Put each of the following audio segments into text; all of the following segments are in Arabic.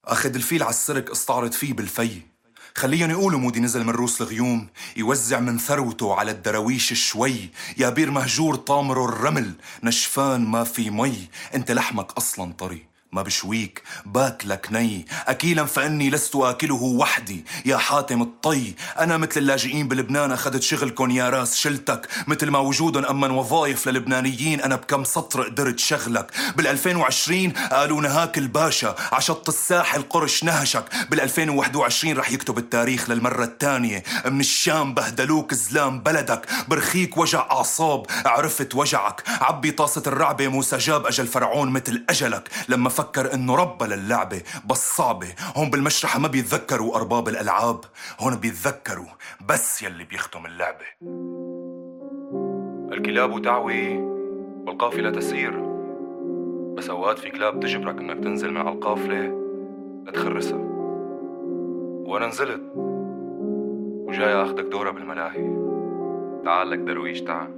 أخد الفيل عالسرك استعرض فيه بالفي. خليهم يقولوا مودي نزل من روس الغيوم يوزع من ثروته على الدراويش شوي. يا بير مهجور طامره الرمل نشفان ما في مي. انت لحمك أصلا طري ما بشويك باكلك ني. أكيلا فإني لست آكله وحدي يا حاتم الطي. أنا مثل اللاجئين بلبنان أخذت شغلكن يا راس شلتك. مثل ما وجودن أمن وظائف للبنانيين أنا بكم سطر قدرت شغلك. بال2020 قالوا نهاك الباشا عشط الساحل قرش نهشك. بال2021 رح يكتب التاريخ للمرة الثانية. من الشام بهدلوك زلام بلدك. برخيك وجع أعصاب عرفت وجعك. عبي طاسة الرعبة موسى جاب أجل فرعون مثل أجلك. لما فكر انه ربى للعبة بس صعبة. هون بالمشرحة ما بيتذكروا ارباب الالعاب. هون بيتذكروا بس يلي بيختم اللعبة. الكلاب تعوي والقافلة تسير. بس اوقات في كلاب تجبرك انك تنزل من على القافلة لتخرسها. وانا نزلت وجاي اخدك دورة بالملاهي. تعال لك درويش تعال.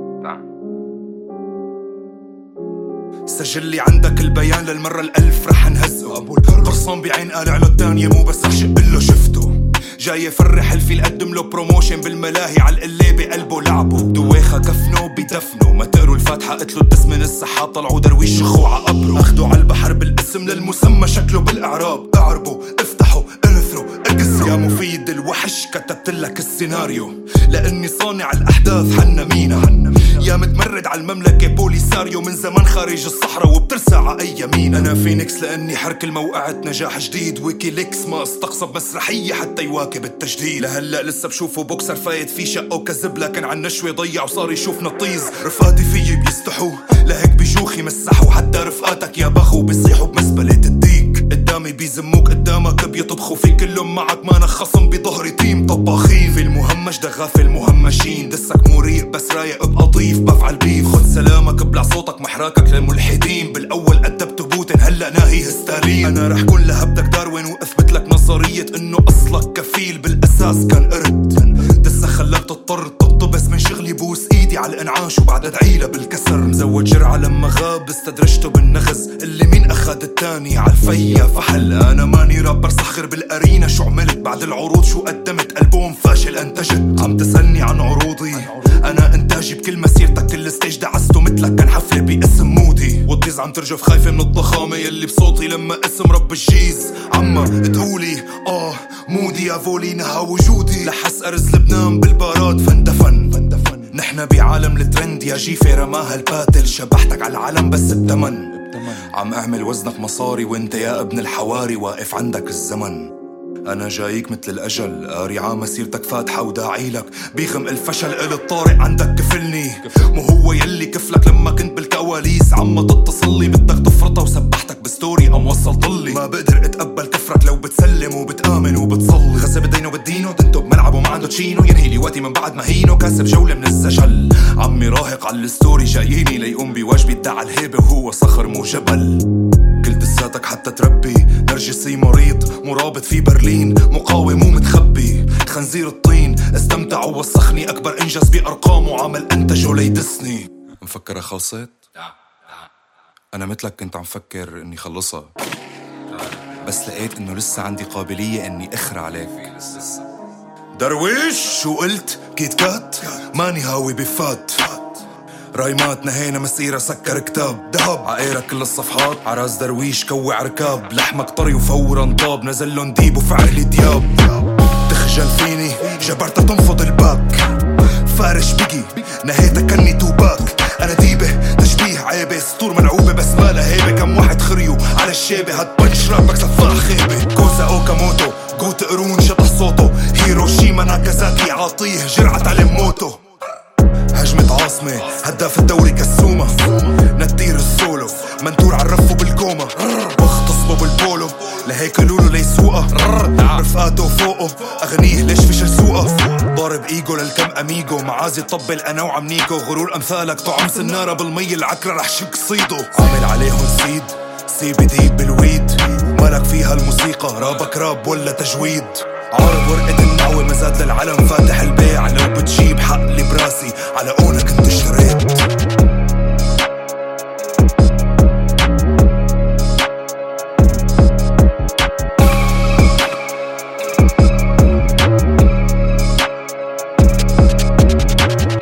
سجل لي عندك البيان للمرة الألف رح نهزه. قرصان بعين قال على التانية مو بس رح شقله شفته. جاي يفرح الفي يقدم له بروموشن بالملاهي على القلة بقلبه لعبه. دويخة كفنه بدفنه ما تقروا الفاتحة قتلوا الدس من السحاب. طلعوا درويش شخو ع قبره. اخدوا على البحر بالاسم للمسمى شكله بالاعراب. اعربوا افتحوا انثروا اكسروا. يا مفيد الوحش كتبتلك السيناريو لاني صانع الاحداث حنا مينا. يا متمرد على المملكة بوليساريو من زمان خارج الصحراء وبترسى ع اي يمين. انا فينيكس لاني حرك الموقعة نجاح جديد. ويكيليكس ما استقصب مسرحية حتى يواكب التجديد. لهلا لسه بشوفه بوكسر فايت في شقه وكذب لكن عن نشوة ضيع وصار يشوف نطيز. رفقاتي فيي بيستحوا لهيك بيجوخي مسحوا. حتى رفقاتك يا بخو بيصيحوا بمزبلة الديك. قدامي بيزموك قدامك بيطبخوا فيك. كلهم معك مانا خصم بظهري تيم طباخين. في المهمش دغافل المهمشين. دسك مو ريق بس رايق بقضيف بفعل بيف. خد سلامك بلع صوتك محراكك للملحدين. بالاول أدبت بوتين هلا ناهي هستالين. انا رح كون لهبتك داروين واثبت لك نظرية انه اصلك كفيل بالاساس كان قرد. دسك خلاك تضطر تقطبس من شغلي بوس ايدي على الانعاش وبعد ادعيله بالكسر. مزود جرعة لما غاب استدرجته بالنغز. اللي مين اخد التاني عالفيا فحل. انا ماني رابر صخر بالارينا. شو عملت بعد العروض شو قدمت ألبوم فاشل انتجت. عم تسألني عن عروضي انا انتاجي بكل مسيرتك. كل ستيج دعسته مثلك كان حفلة باسم مودي. والطيز عم ترجف خايفة من الضخامة يلي بصوتي لما اسم رب الجيز. عما تقولي مودي يا فولي نهى وجودي. لحس ارز لبنان بالبارات فندفن. نحنا بعالم الترند يا جيفي رماها الباتل. شبحتك على العالم بس بتمن. عم اعمل وزنك مصاري وانت يا ابن الحواري واقف عندك الزمن. أنا جايك مثل الأجل قاري مسيرتك فاتحة وداعيلك. بيغم الفشل إلي الطارق عندك كفلني. مو هو يلي كفلك لما كنت بالكواليس. عم تتصلي بدك تفرطها وسبحتك بستوري أم وصلتلي. ما بقدر اتقبل كفرك لو بتسلم وبتآمن وبتصلي. غسب دينه بدينه دنتو بملعبه ما عنده تشينو. ينهي لي وقتي من بعد ما هينو كاسب جولة من الزجل. عمي راهق على الستوري جاييني ليقوم بواجبي ادعى الهيبة وهو صخر مو جبل. كل دساتك حتى تربي نرجسي مريض مرابط في برلين. مقاوم ومتخبي خنزير الطين. استمتع ووسخني أكبر إنجاز بأرقام وعمل أنتجه ليدسني. مفكرة خلصت؟ أنا مثلك كنت عم فكر إني خلصها بس لقيت إنه لسه عندي قابلية إني أخر عليك. درويش شو قلت؟ كيت كات ماني هاوي بفات. رايمات نهينا مسيرة سكر كتاب دهب. عقيرك كل الصفحات عراس درويش كوع ركاب. لحمك طري وفورا طاب نزلن ديب وفعل دياب. تخجل فيني جبرت تنفض الباك. فارش بقي نهيتك كني توباك. انا ديبة تشبيه عيبة سطور ملعوبة بس ما لها هيبة. كم واحد خريو على الشيبة هاد بنش رابك سفاح خيبة. كوزا اوكاموتو قوت قرون شطح صوته. هيروشيما ناكازاكي عاطيه جرعة علم موتو. هجمة عاصمة هداف الدوري كسومة. نتير السولو منتور عالرف بالكومة. بغتصبه بالبولو لهيك لولو ليسوقه. رفقاته فوقه اغنيه ليش فشل سوقه. ضارب ايجو للكم اميجو معازي طبل انا وعم نيكو. غرور امثالك طعم سنارة بالمي العكرة رح شك صيده. عامل عليهم سيد CBD بالويد. مالك فيها الموسيقى رابك راب ولا تجويد. عارض ورقة النعوة مزاد للعلم فاتح البيع. لو بتجيب حق لي براسي على قونك انت اشتريت.